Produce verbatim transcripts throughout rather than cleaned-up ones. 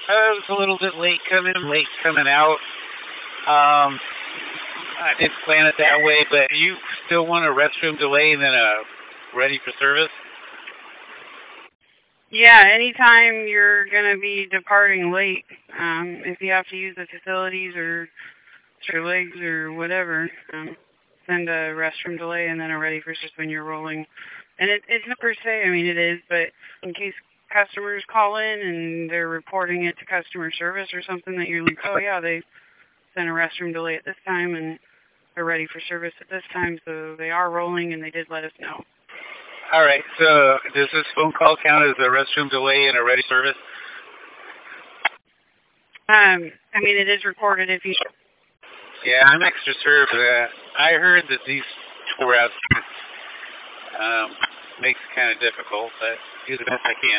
I was a little bit late coming, late coming out. Um, I didn't plan it that way, but you still want a restroom delay and then a ready for service? Yeah, anytime you're going to be departing late, um, if you have to use the facilities or your legs or whatever, um, send a restroom delay and then a ready for service when you're rolling. And it, it's not per se, I mean, it is, but in case customers call in and they're reporting it to customer service or something that you're like, oh yeah, they sent a restroom delay at this time and they're ready for service at this time, so they are rolling and they did let us know. All right, so does this phone call count as a restroom delay and a ready service? Um, I mean, it is recorded if you... Yeah, I'm extra served. Uh, I heard that these tour routes um, makes it kind of difficult, but do the best I can.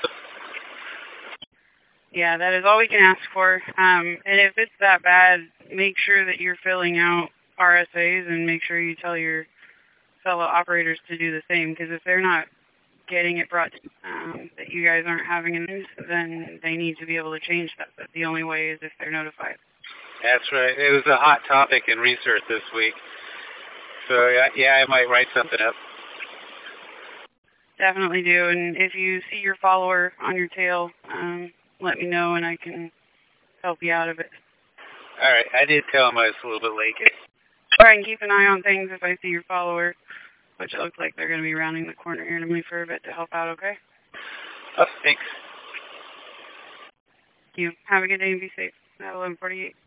Yeah, that is all we can ask for. Um, and if it's that bad, make sure that you're filling out R S As and make sure you tell your fellow operators to do the same, because if they're not getting it brought to, um, that you guys aren't having a news, then they need to be able to change that. But the only way is if they're notified. That's right. It was a hot topic in research this week. So, yeah, yeah, I might write something up. Definitely do. And if you see your follower on your tail, um, let me know and I can help you out of it. All right. I did tell him I was a little bit late. Or I can keep an eye on things if I see your follower, which it looks like they're going to be rounding the corner here to me for a bit to help out, okay? Oh, thanks. Thank you. Have a good day and be safe. At eleven forty-eight.